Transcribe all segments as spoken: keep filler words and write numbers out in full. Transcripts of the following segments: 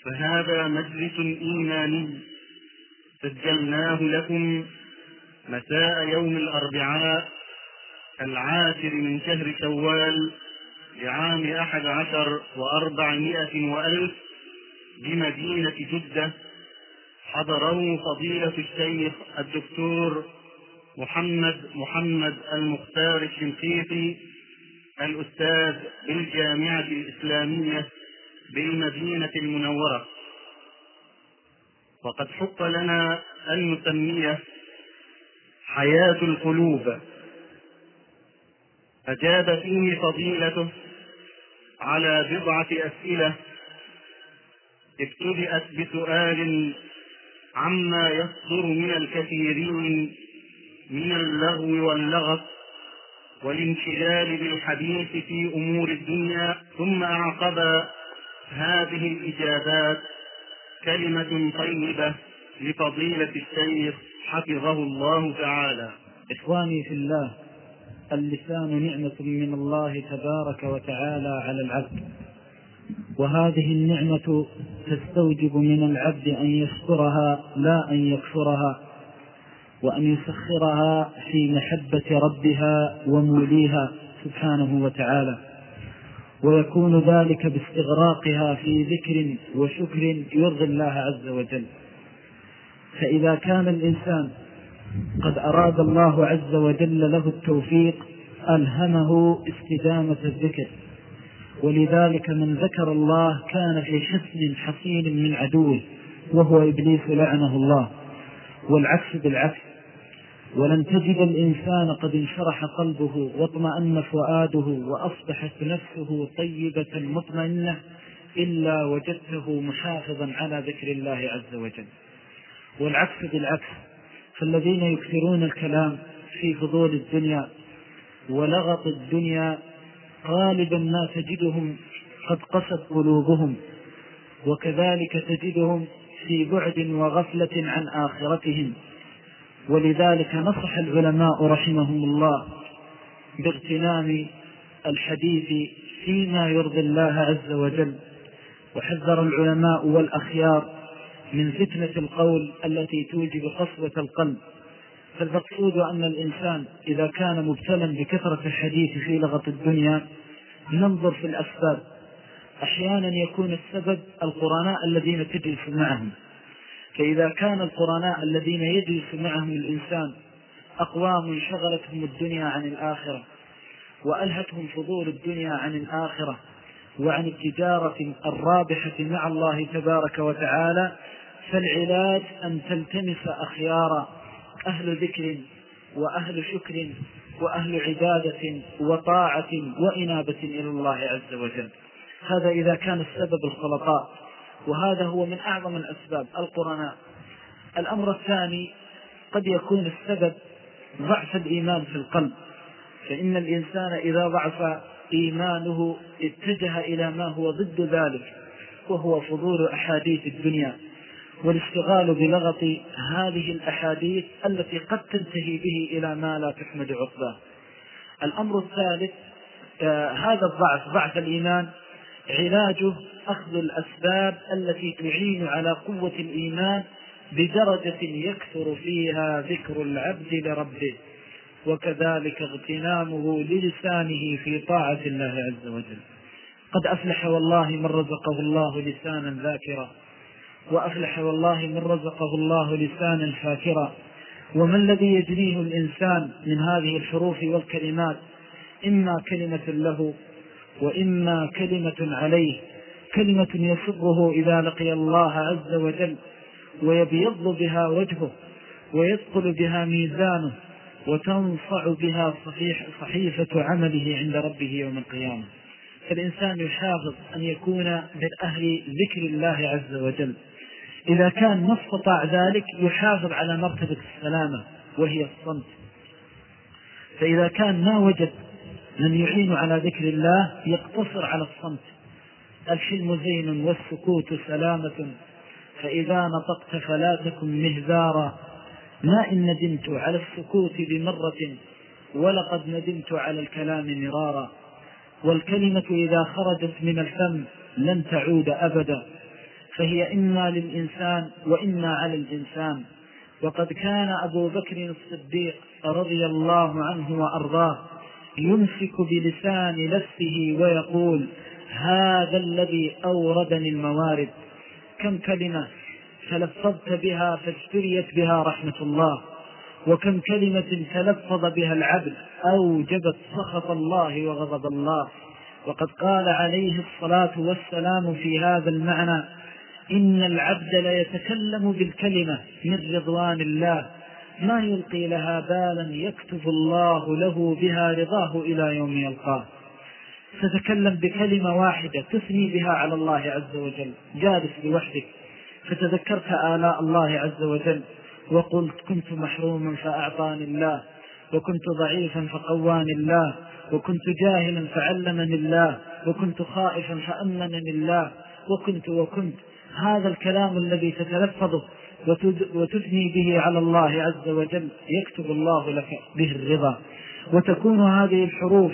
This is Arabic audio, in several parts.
فهذا مجلس إيماني سجلناه لكم مساء يوم الأربعاء العاشر من شهر شوال لعام أحد عشر وأربعمائة وألف بمدينة جدة. حضره فضيلة الشيخ الدكتور محمد محمد المختار الشنقيطي الأستاذ بالجامعة الإسلامية بالمدينة المنورة. وقد حق لنا أن نسميه حياة القلوب. أجاب فيه فضيلته على بضعة أسئلة ابتدأت بسؤال عما يصدر من الكثيرين من اللغو واللغط والانشغال بالحديث في أمور الدنيا، ثم أعقب هذه الإجابات كلمة طيبة لفضيلة الشيخ حفظه الله تعالى. إخواني في الله، اللسان نعمة من الله تبارك وتعالى على العبد، وهذه النعمة تستوجب من العبد أن يشكرها لا أن يكفرها، وأن يسخرها في محبة ربها وموليها سبحانه وتعالى، ويكون ذلك باستغراقها في ذكر وشكر يرضي الله عز وجل. فإذا كان الإنسان قد أراد الله عز وجل له التوفيق ألهمه استدامة الذكر، ولذلك من ذكر الله كان في حصن حصين من عدوه وهو إبليس لعنه الله، والعكس بالعكس. ولن تجد الإنسان قد انشرح قلبه واطمأن فؤاده وأصبحت نفسه طيبة مطمئنة إلا وجدته محافظا على ذكر الله عز وجل. والعكس بالعكس، فالذين يكثرون الكلام في فضول الدنيا ولغط الدنيا غالبا ما تجدهم قد قست قلوبهم، وكذلك تجدهم في بعد وغفلة عن آخرتهم. ولذلك نصح العلماء رحمهم الله باغتنام الحديث فيما يرضي الله عز وجل، وحذر العلماء والأخيار من فتنة القول التي توجب قسوة القلب. فالمقصود أن الإنسان إذا كان مبتلا بكثرة الحديث في لغط الدنيا ننظر في الأسباب. أحيانا يكون السبب القرناء الذين تجلس معهم، فإذا كان القرناء الذين يجلس معهم الإنسان أقوام شغلتهم الدنيا عن الآخرة وألهتهم فضول الدنيا عن الآخرة وعن التجارة الرابحة مع الله تبارك وتعالى، فالعلاج أن تلتمس أخيار أهل ذكر وأهل شكر وأهل عبادة وطاعة وإنابة إلى الله عز وجل. هذا إذا كان السبب الخلطاء، وهذا هو من أعظم الأسباب القرناء. الأمر الثاني قد يكون السبب ضعف الإيمان في القلب، فإن الإنسان إذا ضعف إيمانه اتجه إلى ما هو ضد ذلك، وهو فضول أحاديث الدنيا والاشتغال بلغط هذه الأحاديث التي قد تنتهي به إلى ما لا تحمد عقباه. الأمر الثالث آه هذا الضعف ضعف الإيمان علاجه أخذ الأسباب التي تعين على قوة الإيمان بدرجة يكثر فيها ذكر العبد لربه، وكذلك اغتنامه للسانه في طاعة الله عز وجل. قد أفلح والله من رزقه الله لسانا ذاكرا، وأفلح والله من رزقه الله لسانا شاكرا. وما الذي يجنيه الإنسان من هذه الحروف والكلمات؟ إما كلمة له وإما كلمة عليه، كلمة يسره إذا لقي الله عز وجل ويبيض بها وجهه ويثقل بها ميزانه وتنصع بها صحيفة عمله عند ربه يوم القيامة. فالإنسان يحافظ أن يكون من أهل ذكر الله عز وجل. إذا كان ما استطاع ذلك يحافظ على مرتبة السلامة وهي الصمت. فإذا كان ما وجد من يعين على ذكر الله يقتصر على الصمت. الحلم زين والسكوت سلامة، فإذا نطقت فلا تكن مهذارا. ما إن ندمت على السكوت بمرة ولقد ندمت على الكلام مرارا. والكلمة إذا خرجت من الفم لن تعود أبدا، فهي إما للإنسان وإما على الإنسان. وقد كان أبو بكر الصديق رضي الله عنه وأرضاه يمسك بلسان نفسه ويقول: هذا الذي أوردني الموارد. كم كلمة تلفظت بها فاجتريت بها رحمة الله، وكم كلمة تلفظ بها العبد أوجبت سخط الله وغضب الله. وقد قال عليه الصلاة والسلام في هذا المعنى: إن العبد ليتكلم بالكلمة من رضوان الله ما يلقي لها بالا يكتب الله له بها رضاه إلى يوم يلقاه. تتكلم بكلمة واحدة تثني بها على الله عز وجل، جالس لوحدك فتذكرت آلاء الله عز وجل وقلت: كنت محروما فأعطاني الله، وكنت ضعيفا فقواني الله، وكنت جاهلا فعلمني الله، وكنت خائفا فأمنني الله، وكنت وكنت. هذا الكلام الذي تتلفظه وتثني به على الله عز وجل يكتب الله لك به الرضا. وتكون هذه الحروف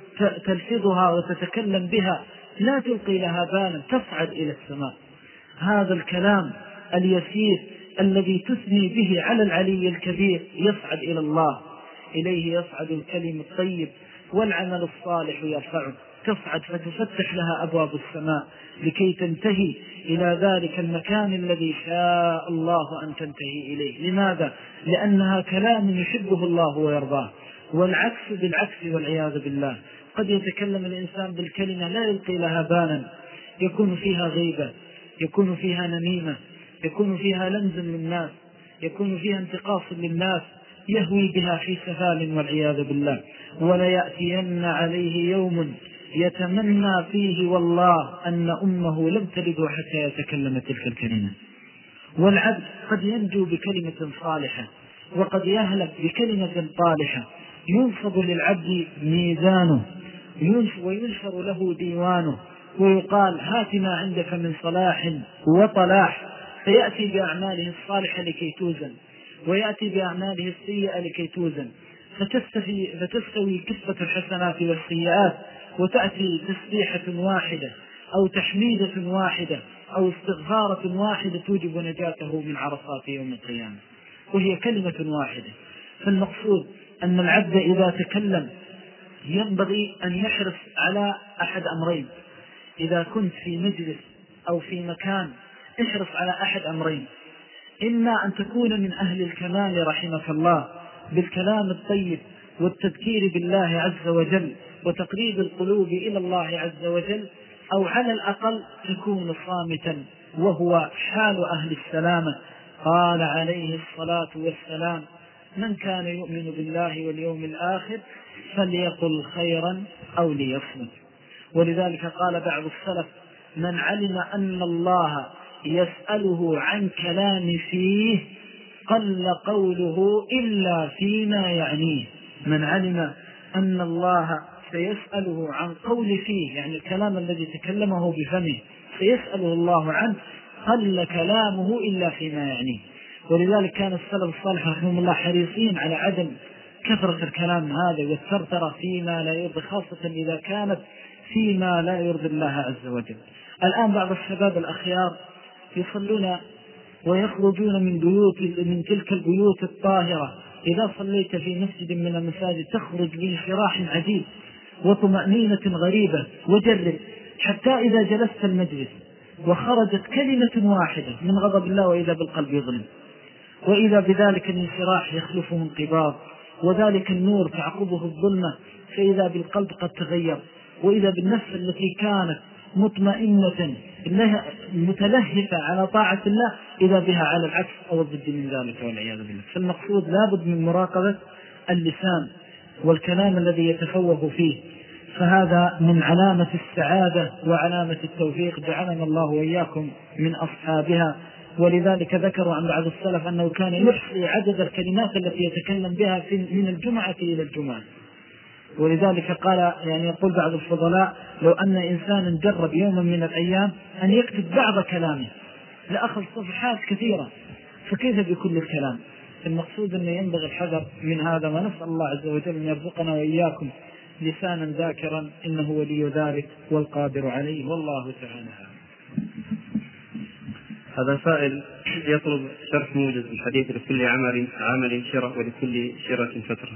تلفظها وتتكلم بها لا تلقي لها بالا، تصعد إلى السماء. هذا الكلام اليسير الذي تثني به على العلي الكبير يصعد إلى الله، إليه يصعد الكلم الطيب والعمل الصالح يرفعه، تصعد فتفتح لها أبواب السماء لكي تنتهي إلى ذلك المكان الذي شاء الله أن تنتهي إليه. لماذا؟ لأنها كلام يحبه الله ويرضاه. والعكس بالعكس والعياذ بالله، قد يتكلم الإنسان بالكلمة لا يلقي لها بالا، يكون فيها غيبة، يكون فيها نميمة، يكون فيها لمز للناس، يكون فيها انتقاص للناس، يهوي بها في سفال والعياذ بالله. ولا يأتين عليه يوم يتمنى فيه والله أن أمه لم تلده حتى يتكلم تلك الكلمة. والعبد قد ينجو بكلمة صالحة وقد يهلك بكلمة طالحة. ينصب للعبد ميزانه وينشر له ديوانه، ويقال: هات ما عندك من صلاح وطلاح، فيأتي بأعماله الصالحة لكي توزن، ويأتي بأعماله السيئة لكي توزن، فتستوي, فتستوي كفة الحسنات والسيئات، وتأتي تسبيحة واحدة أو تحميدة واحدة أو استغفارة واحدة توجب نجاته من عرصات يوم القيامة، وهي كلمة واحدة. فالمقصود أن العبد إذا تكلم ينبغي أن يحرص على أحد أمرين. إذا كنت في مجلس أو في مكان احرص على أحد أمرين: إما أن تكون من أهل الكمال رحمك الله بالكلام الطيب والتذكير بالله عز وجل وتقريب القلوب إلى الله عز وجل، أو على الأقل تكون صامتا، وهو حال أهل السلامة. قال عليه الصلاة والسلام: من كان يؤمن بالله واليوم الآخر فليقل خيرا أو ليصمت. ولذلك قال بعض السلف: من علم أن الله يسأله عن كلام فيه قل قوله إلا فيما يعنيه. من علم أن الله سيسأله عن قول فيه، يعني الكلام الذي تكلمه بفمه سيسأله الله عنه، قل كلامه إلا فيما يعنيه. ولذلك كان السلف الصالح رحمه الله حريصين على عدم كثرة الكلام هذا والثرثرة فيما لا يرضي، خاصة إذا كانت فيما لا يرضي الله عز وجل. الآن بعض الشباب الأخيار يصلون ويخرجون من بيوت من تلك البيوت الطاهرة. إذا صليت في مسجد من المساجد تخرج بانشراح عجيب وطمأنينة غريبة. وجرب حتى إذا جلست المجلس وخرجت كلمة واحدة من غضب الله وإذا بالقلب يظلم، وإذا بذلك الانشراح يخلفه انقباض، وذلك النور تعقبه الظلمة، فإذا بالقلب قد تغير، وإذا بالنفس التي كانت مطمئنة متلهفة على طاعة الله إذا بها على العكس أو الضد من ذلك والعياذ بالله. فالمقصود لابد من مراقبة اللسان والكلام الذي يتفوه فيه، فهذا من علامة السعادة وعلامة التوفيق، جعلنا الله وإياكم من أصحابها. ولذلك ذكروا عن بعض السلف أنه كان يحصي عدد الكلمات التي يتكلم بها من الجمعة إلى الجمعة. ولذلك قال، يعني يقول بعض الفضلاء: لو أن إنسانا جرب يوما من الأيام أن يكتب بعض كلامه لأخذ صفحات كثيرة، فكيف بكل الكلام؟ المقصود أنه ينبغي الحذر من هذا، ونسأل الله عز وجل أن يرزقنا وإياكم لسانا ذاكرا، إنه ولي ذلك والقادر عليه، والله تعالى. هذا سائل يطلب شرح موجز الحديث لكل عمل عمل شرة ولكل شرة فترة.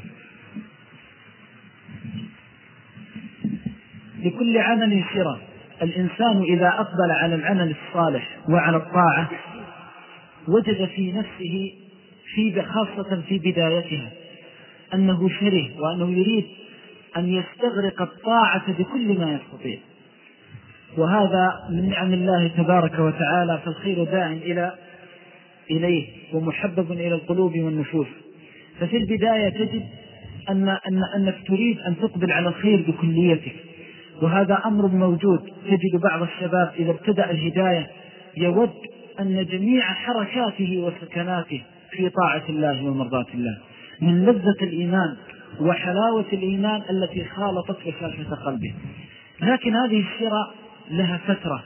لكل عمل شرة. الإنسان إذا أقبل على العمل الصالح وعلى الطاعة وجد في نفسه في خاصة في بدايتها أنه شره وأنه يريد أن يستغرق الطاعة بكل ما يستطيع، وهذا من نعم الله تبارك وتعالى، فالخير داع إلى إليه ومحبب إلى القلوب والنفوس. ففي البداية تجد أن أن أنك تريد أن تقبل على الخير بكليتك، وهذا أمر موجود. تجد بعض الشباب إذا ابتدأ الهداية يود أن جميع حركاته وسكناته في طاعة الله ومرضاة الله، من لذة الإيمان وحلاوة الإيمان التي خالطت بشاشة قلبه. لكن هذه الشرى لها فترة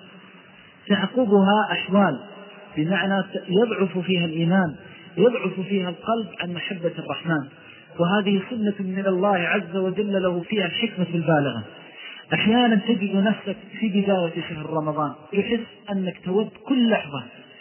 تعقبها أحوال، بمعنى يضعف فيها الإيمان، يضعف فيها القلب عن محبة الرحمن، وهذه سنة من الله عز وجل له فيها الحكمة البالغة. أحيانا تجد نفسك في بداية شهر رمضان يحس أنك تود كل لحظة،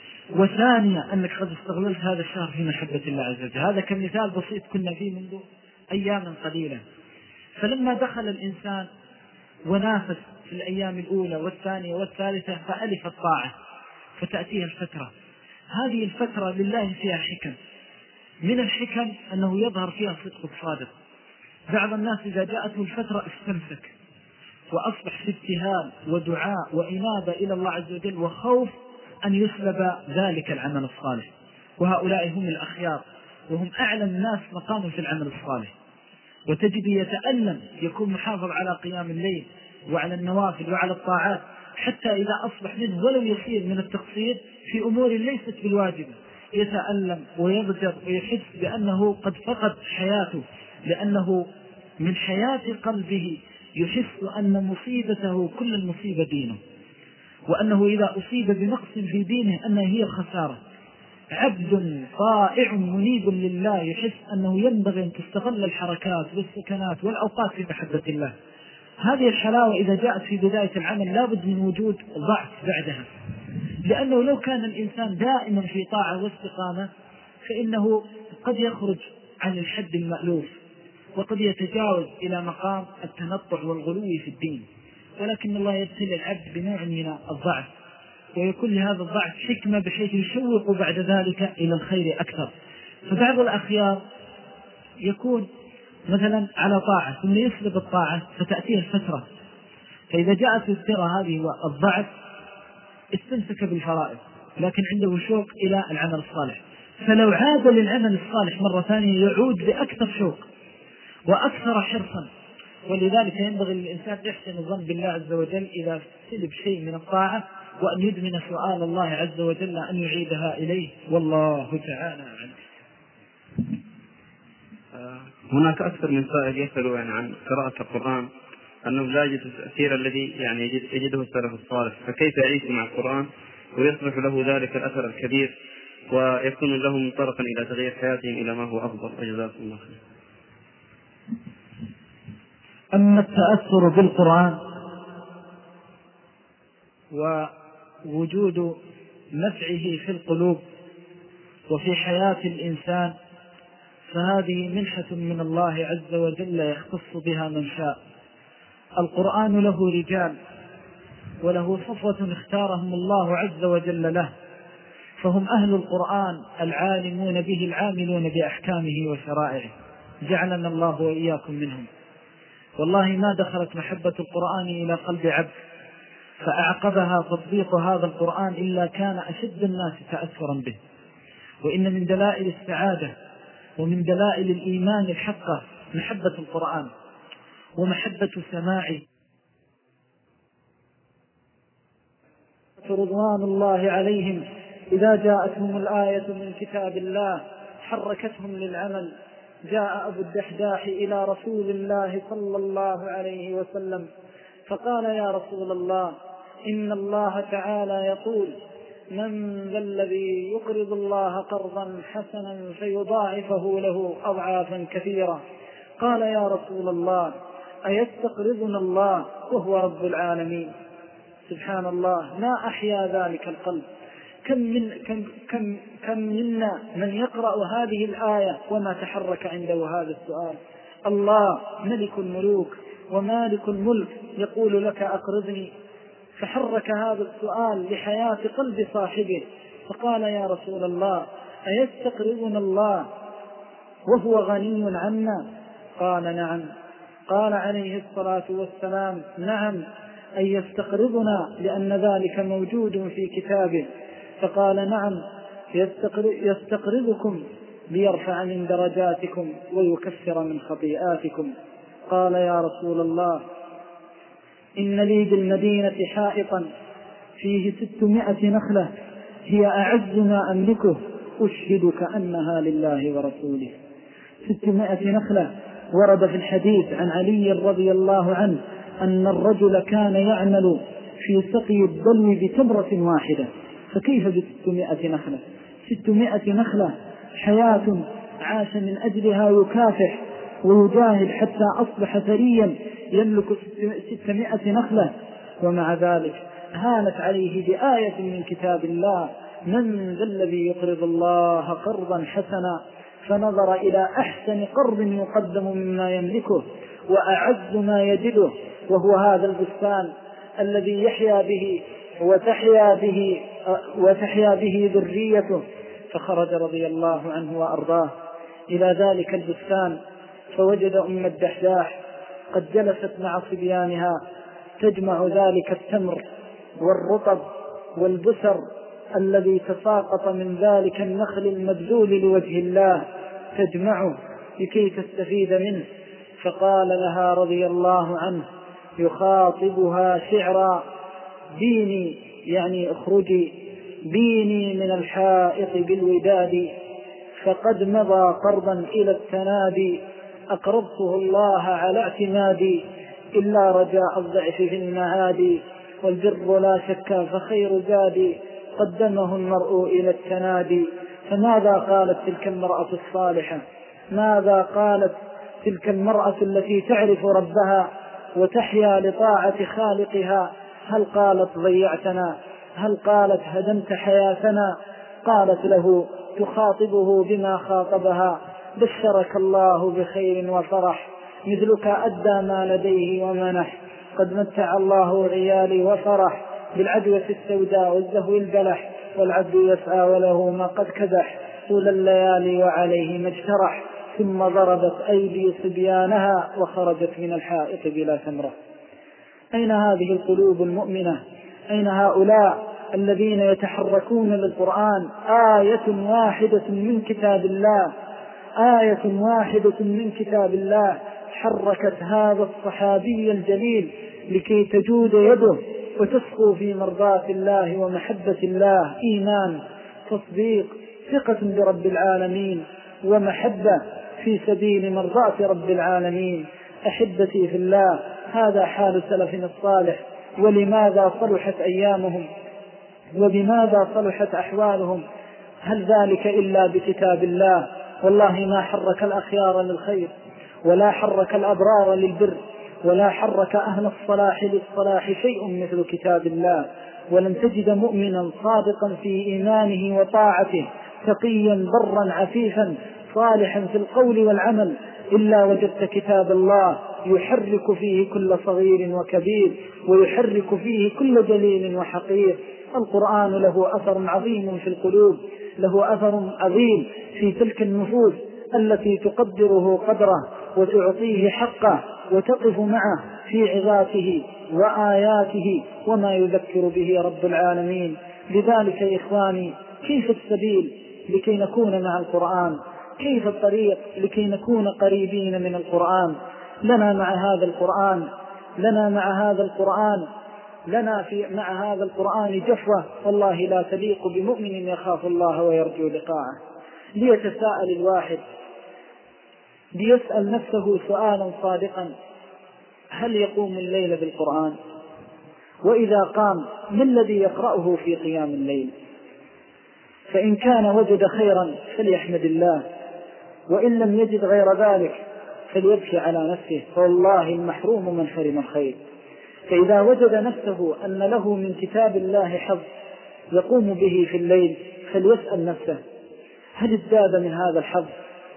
وثانية أنك قد استغللت هذا الشهر في محبة الله عز وجل. هذا كمثال بسيط كنا فيه منذ أيام قليلة. فلما دخل الإنسان ونافس في الأيام الأولى والثانية والثالثة فألف الطاعة، فتأتيها الفترة. هذه الفترة لله فيها حكم، من الحكم أنه يظهر فيها صدق الصادق. بعض الناس إذا جاءته الفترة استمسك وأصبح في ابتهال ودعاء وإنابة إلى الله عز وجل وخوف أن يسلب ذلك العمل الصالح، وهؤلاء هم الأخيار وهم أعلى الناس مقاما في العمل الصالح. وتجد يتألم، يكون محافظ على قيام الليل وعلى النوافل وعلى الطاعات، حتى إذا أصبح منه ولو يصير من التقصير في أمور ليست بالواجبة يتألم ويضجر ويحس بأنه قد فقد حياته، لأنه من حياة قلبه يحس أن مصيبته كل المصيبة دينه، وأنه إذا أصيب بنقص في دينه أنها هي خسارة. عبد طائع منيب لله يحس أنه ينبغي أن تستغل الحركات والسكنات والأوقات في محبة الله. هذه الحلاوة إذا جاءت في بداية العمل لابد من وجود ضعف بعدها، لأنه لو كان الإنسان دائما في طاعة واستقامة فإنه قد يخرج عن الحد المألوف وقد يتجاوز إلى مقام التنطع والغلو في الدين، ولكن الله يبتلي العبد بنوع من الضعف، ويكون لهذا الضعف حكمة بحيث يشوق بعد ذلك إلى الخير أكثر. فبعض الأخيار يكون مثلا على طاعة ثم يسلب الطاعة فتأتيه الفترة، فإذا جاءت الفترة هذه والضعف استمسك بالفرائض لكن عنده شوق إلى العمل الصالح، فلو عاد للعمل الصالح مرة ثانية يعود بأكثر شوق وأكثر حرصا. ولذلك ينبغي للإنسان يحسن الظن بالله عز وجل إذا سلب شيء من الطاعة، وأن يدمن سؤال الله عز وجل أن يعيدها إليه، والله تعالى أعلم. هناك أكثر من سائل يسأل يعني عن قراءة القرآن، أنه لا يجد التأثير الذي يعني يجد يجده السلف الصالح، فكيف يعيش مع القرآن ويصبح له ذلك الأثر الكبير ويكون له منطلقا إلى تغيير حياتهم إلى ما هو أفضل؟ وجزاكم الله خير. أما التأثر بالقرآن ووجود نفعه في القلوب وفي حياة الإنسان فهذه منحة من الله عز وجل يختص بها من شاء. القرآن له رجال وله صفوة اختارهم الله عز وجل له، فهم أهل القرآن العالمون به العاملون بأحكامه وشرائعه، جعلنا الله وإياكم منهم. والله ما دخلت محبة القرآن إلى قلب عبد فأعقبها تطبيق هذا القرآن إلا كان أشد الناس تأثرا به. وإن من دلائل السعادة ومن دلائل الإيمان الحقة محبة القرآن ومحبة سماعه. رضوان الله عليهم إذا جاءتهم الآية من كتاب الله حركتهم للعمل. جاء أبو الدحداح إلى رسول الله صلى الله عليه وسلم فقال: يا رسول الله، إن الله تعالى يقول: من ذا الذي يقرض الله قرضا حسنا فيضاعفه له أضعافا كثيرة؟ قال: يا رسول الله، أيستقرضنا الله وهو رب العالمين؟ سبحان الله، ما أحيا ذلك القلب. كم من كم كم كم منا من يقرأ هذه الآية وما تحرك عنده هذا السؤال. الله ملك الملوك ومالك الملك يقول لك أقرضني، فحرك هذا السؤال لحياة قلب صاحبه، فقال يا رسول الله أيستقرضنا الله وهو غني عنا؟ قال نعم. قال عليه الصلاة والسلام نعم، أن يستقرضنا لأن ذلك موجود في كتابه. فقال نعم، يستقرضكم ليرفع من درجاتكم ويكفر من خطيئاتكم. قال يا رسول الله إن لي بالمدينة حائطا فيه ستمائة نخلة هي أعز ما أملكه، أشهدك أنها لله ورسوله. ستمائة نخلة. ورد في الحديث عن علي رضي الله عنه أن الرجل كان يعمل في سقي الدلو بتمرة واحدة، فكيف بستمائة نخلة؟ ستمائة نخلة حياة عاش من أجلها يكافح ويجاهد حتى أصبح ثريا يملك ستمائة نخلة، ومع ذلك هانت عليه بآية من كتاب الله: من ذا الذي يقرض الله قرضا حسنا؟ فنظر إلى أحسن قرض يقدم مما يملكه وأعز ما يجده، وهو هذا البستان الذي يحيا به وتحيا به وتحيا به ذريته. فخرج رضي الله عنه وأرضاه إلى ذلك البستان، فوجد أم الدحداح قد جلست مع صبيانها تجمع ذلك التمر والرطب والبسر الذي تساقط من ذلك النخل المبذول لوجه الله، تجمعه لكي تستفيد منه. فقال لها رضي الله عنه يخاطبها شعرا: بيني، يعني اخرجي، بيني من الحائط بالوداد، فقد مضى قرضا إلى التنادي، أقرضته الله على اعتمادي، إلا رجاء الضعف في المعادي، والبر لا شك فخير زادي، قدمه المرء إلى التنادي. فماذا قالت تلك المرأة الصالحة؟ ماذا قالت تلك المرأة التي تعرف ربها وتحيا لطاعة خالقها؟ هل قالت ضيعتنا؟ هل قالت هدمت حياتنا؟ قالت له تخاطبه بما خاطبها: بشرك الله بخير وفرح، مثلك أدى ما لديه ومنح، قد متع الله عيالي وفرح، بالعدوة السوداء والزهو البلح، والعبد يسعى وله ما قد كدح، طول الليالي وعليه ما اجترح، ثم ضربت أيدي صبيانها وخرجت من الحائط بلا ثمرة. أين هذه القلوب المؤمنة؟ أين هؤلاء الذين يتحركون للقرآن؟ آية واحدة من كتاب الله، آية واحدة من كتاب الله حركت هذا الصحابي الجليل لكي تجود يده وتسقو في مرضاة الله ومحبة الله، إيمان، تصديق، ثقة برب العالمين، ومحبة في سبيل مرضاة رب العالمين. أحبتي في الله، هذا حال سلفنا الصالح. ولماذا صلحت أيامهم؟ وبماذا صلحت أحوالهم؟ هل ذلك إلا بكتاب الله؟ والله ما حرك الأخيار للخير، ولا حرك الأبرار للبر، ولا حرك أهل الصلاح للصلاح شيء مثل كتاب الله. ولن تجد مؤمنا صادقا في إيمانه وطاعته، تقيا برا عفيفا صالحا في القول والعمل، إلا وجدت كتاب الله يحرك فيه كل صغير وكبير، ويحرك فيه كل جليل وحقير. القرآن له أثر عظيم في القلوب، له أثر عظيم في تلك النفوس التي تقدره قدره وتعطيه حقه وتقف معه في عظاته وآياته وما يذكر به رب العالمين. لذلك يا إخواني، كيف السبيل لكي نكون مع القرآن؟ كيف الطريق لكي نكون قريبين من القرآن؟ لنا مع هذا القرآن لنا مع هذا القرآن لنا في مع هذا القرآن جفوة والله لا تليق بمؤمن يخاف الله ويرجو لقاءه. ليتساءل الواحد، ليسأل نفسه سؤالا صادقا: هل يقوم الليل بالقرآن؟ وإذا قام ما الذي يقرأه في قيام الليل؟ فإن كان وجد خيرا فليحمد الله، وإن لم يجد غير ذلك فليبكي على نفسه، فوالله المحروم من حرم الخير. فإذا وجد نفسه أن له من كتاب الله حظ يقوم به في الليل فليسأل نفسه هل ازداد من هذا الحظ؟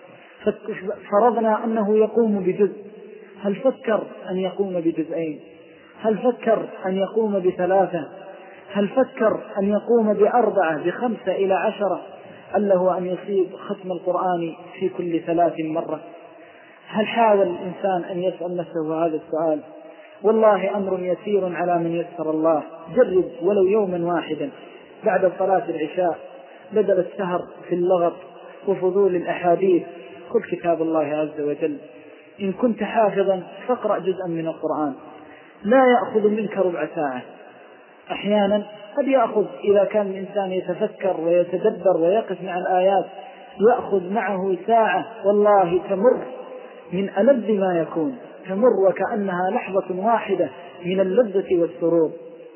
فرضنا أنه يقوم بجزء، هل فكر أن يقوم بجزئين؟ هل فكر أن يقوم بثلاثة؟ هل فكر أن يقوم بأربعة بخمسة إلى عشرة؟ ألا هو أن يصيب ختم القرآن في كل ثلاث مرة؟ هل حاول الإنسان أن يسأل نفسه هذا السؤال؟ والله أمر يسير على من يسر الله. جرب ولو يوما واحدا بعد صلاة العشاء بدل السهر في اللغط وفضول الأحاديث، خذ كتاب الله عز وجل. إن كنت حافظا فاقرأ جزءا من القرآن، لا يأخذ منك ربع ساعة. أحيانا قد يأخذ إذا كان الإنسان يتفكر ويتدبر ويقف مع الآيات يأخذ معه ساعة، والله تمر من ألذ ما يكون، تمر وكأنها لحظة واحدة من اللذة والسرور.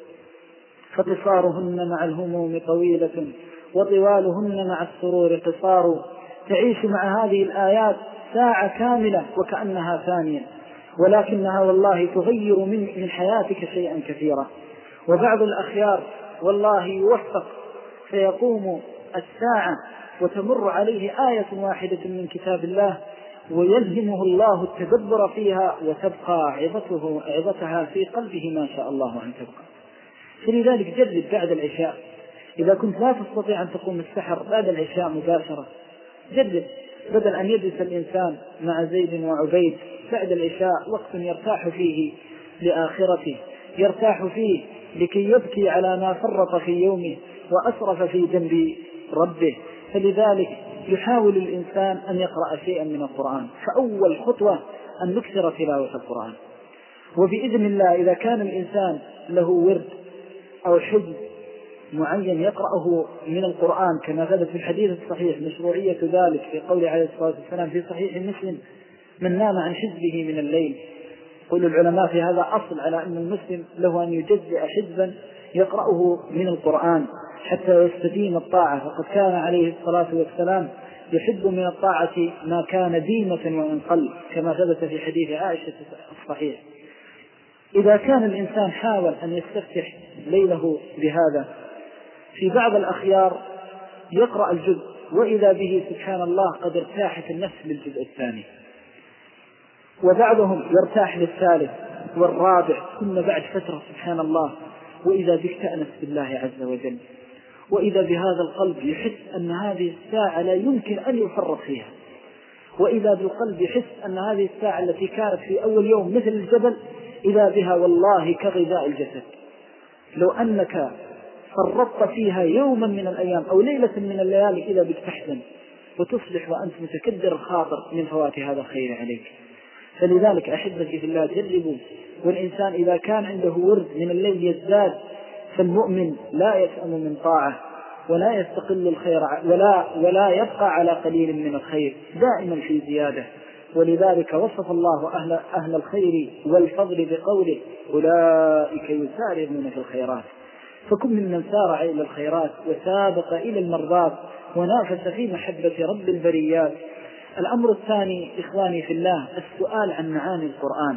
فقصارهن مع الهموم طويلة وطوالهن مع السرور قصار. تعيش مع هذه الآيات ساعة كاملة وكأنها ثانية، ولكنها والله تغير من من حياتك شيئا كثيرا. وبعض الأخيار والله يوفق فيقوم الساعة وتمر عليه آية واحدة من كتاب الله ويلهمه الله التدبر فيها وتبقى عظته عظتها في قلبه ما شاء الله أن تبقى. فلذلك جرب بعد العشاء، إذا كنت لا تستطيع أن تقوم السحر بعد العشاء مباشرة، جرب بدل أن يجلس الإنسان مع زيد وعبيد بعد العشاء وقت يرتاح فيه لآخرته، يرتاح فيه لكي يبكي على ما فرط في يومه وأسرف في جنب ربه. فلذلك يحاول الإنسان أن يقرأ شيئا من القرآن. فأول خطوة أن نكثر تلاوة القرآن، وبإذن الله إذا كان الإنسان له ورد أو حزب معين يقرأه من القرآن كما ثبت في الحديث الصحيح مشروعية ذلك في قول عليه الصلاة والسلام في صحيح مسلم: من نام عن حزبه من الليل. يقول العلماء في هذا أصل على أن المسلم له أن يجزئ حزبا يقرأه من القرآن حتى يستديم الطاعة، فقد كان عليه الصلاة والسلام يحب من الطاعة ما كان ديمة وإن قل كما ثبت في حديث عائشة الصحيح. إذا كان الإنسان حاول أن يستفتح ليله بهذا، في بعض الأخيار يقرأ الجزء وإذا به سبحان الله قد ارتاحت النفس للجزء الثاني، وبعضهم يرتاح للثالث والرابع، ثم بعد فترة سبحان الله وإذا بك تأنس بالله عز وجل، وإذا بهذا القلب يحس أن هذه الساعة لا يمكن أن يفرط فيها، وإذا بالقلب يحس أن هذه الساعة التي كانت في أول يوم مثل الجبل إذا بها والله كغذاء الجسد. لو أنك فرطت فيها يوما من الأيام أو ليلة من الليالي إذا بك تحزن وتصبح وأنت متكدر الخاطر من فوات هذا الخير عليك. فلذلك أحبتي في الله جربوا. والإنسان إذا كان عنده ورد من الليل يزداد، فالمؤمن لا يسأم من طاعة ولا يستقل الخير ولا, ولا يبقى على قليل من الخير، دائما في زيادة. ولذلك وصف الله أهل, أهل الخير والفضل بقوله: أولئك يسارعون في الخيرات. فكن ممن سارع إلى الخيرات وسابق إلى المرضات ونافس في محبة رب البريات. الأمر الثاني إخواني في الله السؤال عن معاني القرآن.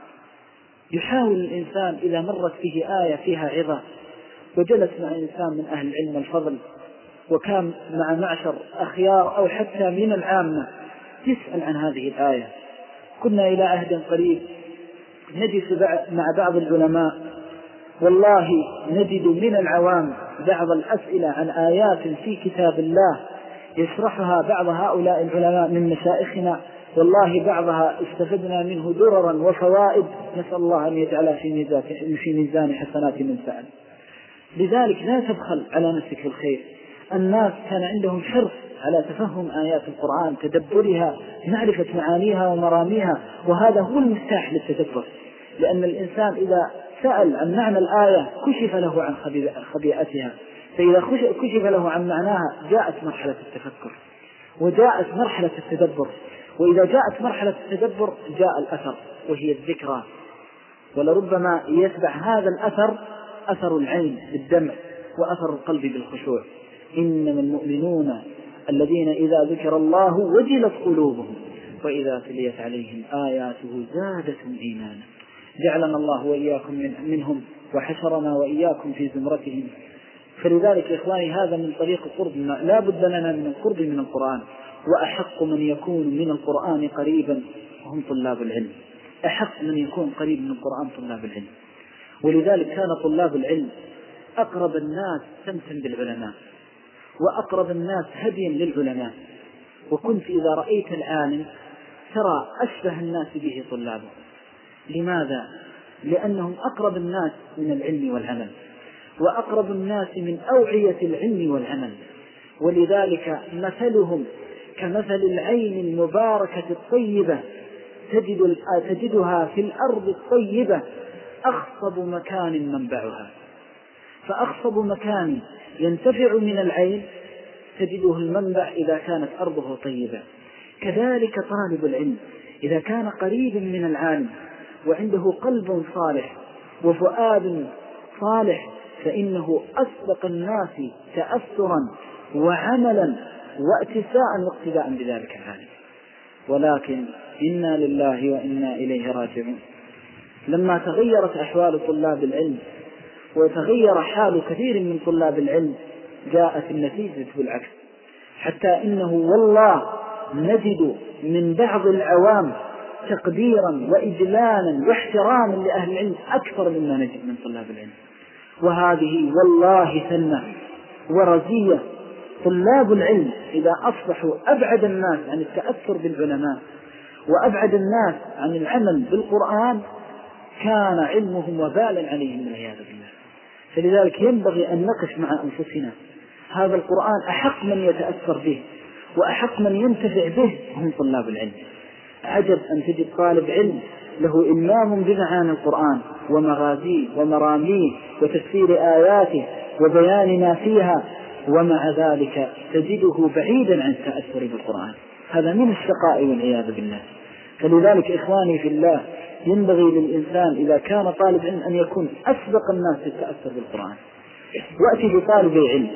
يحاول الإنسان إذا مرت به آية فيها عظة وجلس مع إنسان من أهل العلم والفضل وكان مع معشر أخيار أو حتى من العامة يسأل عن هذه الآية. كنا إلى عهد قريب نجلس مع بعض العلماء، والله نجد من العوام بعض الأسئلة عن آيات في كتاب الله يشرحها بعض هؤلاء العلماء من مشايخنا، والله بعضها استفدنا منه دررا وفوائد، نسأل الله أن يجعلها في ميزان حسنات من سأل. لذلك لا تبخل على نفسك في الخير. الناس كان عندهم حرص على تفهم آيات القرآن، تدبرها، معرفة معانيها ومراميها، وهذا هو المفتاح للتدبر. لأن الإنسان إذا سأل عن معنى الآية كشف له عن خبيئتها، فإذا كشف له عن معناها جاءت مرحلة التفكر وجاءت مرحلة التدبر، وإذا جاءت مرحلة التدبر جاء الأثر وهي الذكرى. ولربما يتبع هذا الأثر أثر العين بالدمع وأثر القلب بالخشوع. إنما المؤمنون الذين إذا ذكر الله وجلت قلوبهم وإذا تليت عليهم آياته زادتهم إيمانا. جعلنا الله وإياكم من منهم وحشرنا وإياكم في زمرتهم. فلذلك إخواني هذا من طريق القرب، لا بد لنا من القرب من القرآن، وأحق من يكون من القرآن قريبا هم طلاب العلم، أحق من يكون قريب من القرآن طلاب العلم. ولذلك كان طلاب العلم أقرب الناس سمتا بالعلماء، وأقرب الناس هديا للعلماء. وكنت إذا رأيت العالم ترى أشبه الناس به طلابه. لماذا؟ لأنهم أقرب الناس من العلم والعمل، وأقرب الناس من أوعية العلم والعمل. ولذلك مثلهم كمثل العين المباركة الطيبة تجد تجدها في الأرض الطيبة أخصب مكان منبعها، فأخصب مكان ينتفع من العين تجده المنبع إذا كانت أرضه طيبة. كذلك طالب العلم إذا كان قريبا من العالم وعنده قلب صالح وفؤاد صالح فإنه أسبق الناس تأثرا وعملا واتساء واقتداء بذلك العالم. ولكن إنا لله وإنا إليه راجعون. لما تغيرت أحوال طلاب العلم وتغير حال كثير من طلاب العلم جاءت النتيجة بالعكس، حتى إنه والله نجد من بعض العوام تقديرا وإجلالا واحتراما لأهل العلم أكثر مما نجد من طلاب العلم. وهذه والله سنة ورزية. طلاب العلم إذا أصبحوا أبعد الناس عن التأثر بالعلماء وأبعد الناس عن العمل بالقرآن كان علمهم وبالا عليهم والعياذ بالله. فلذلك ينبغي أن نقف مع أنفسنا، هذا القرآن أحق من يتأثر به وأحق من ينتفع به هم طلاب العلم. عجب أن تجد طالب علم له إلمام بمعاني القرآن ومغازيه ومراميه وتفسير آياته وبيان ما فيها، ومع ذلك تجده بعيدا عن التأثر بالقرآن. هذا من الشقاء والعياذ بالله. فلذلك إخواني في الله ينبغي للإنسان إذا كان طالب علم أن يكون أسبق الناس في التأثر بالقرآن. وأتي بطالب علم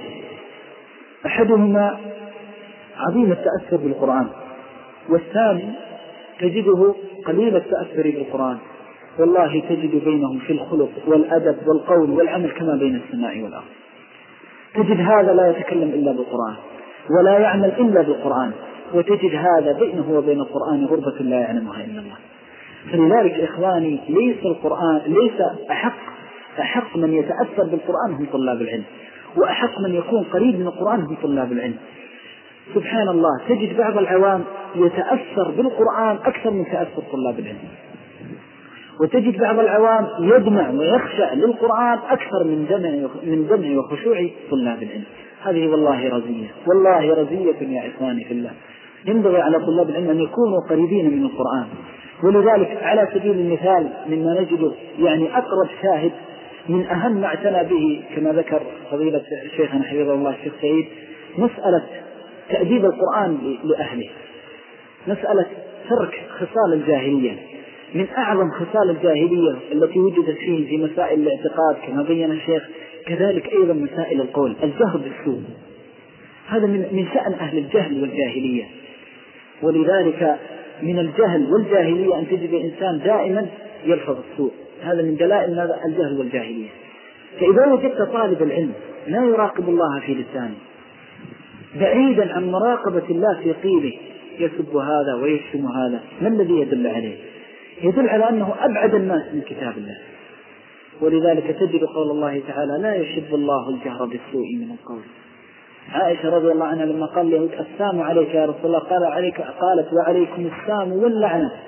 أحدهما عظيم التأثر بالقرآن، والثاني تجده قليل التأثر بالقرآن. والله تجد بينهم في الخلق والأدب والقول والعمل كما بين السماء والأرض. تجد هذا لا يتكلم إلا بالقرآن ولا يعمل إلا بالقرآن، وتجد هذا بينه وبين القرآن غربة لا يعلمها إلا الله. فلذلك إخواني ليس القرآن ليس أحق أحق من يتأثر بالقرآن هم طلاب العلم، وأحق من يكون قريب من القرآن هم طلاب العلم. سبحان الله تجد بعض العوام يتأثر بالقرآن أكثر من تأثر طلاب العلم، وتجد بعض العوام يدمع ويخشع للقرآن أكثر من دمع من دمع وخشوع طلاب العلم. هذه والله رزية، والله رزية يا إخواني في الله. ينبغي على طلاب العلم أن يكونوا قريبين من القرآن. ولذلك على سبيل المثال مما نجده يعني أقرب شاهد من أهم ما اعتنى به كما ذكر فضيلة شيخنا حفظه الله الشيخ سعيد مسألة تأديب القرآن لأهله، مسألة ترك خصال الجاهلية. من أعظم خصال الجاهلية التي وجدت فيه في مسائل الاعتقاد كما بين الشيخ، كذلك أيضا مسائل القول، الجهر بالسوء. هذا من شأن أهل الجهل والجاهلية. ولذلك من الجهل والجاهلية أن تجد إنسان دائما يلفظ السوء، هذا من دلائل الجهل والجاهلية. فإذا وجدت طالب العلم لا يراقب الله في لسانه، بعيدا عن مراقبة الله في قيله، يسب هذا ويشتم هذا، ما الذي يدل عليه؟ يدل على أنه أبعد الناس من كتاب الله. ولذلك تجد قول الله تعالى لا يحب الله الجهر بالسوء من القول. عائشة رضي الله عنها لما قال له السام عليك يا رسول الله قال عليك قالت وعليكم السام واللعنة.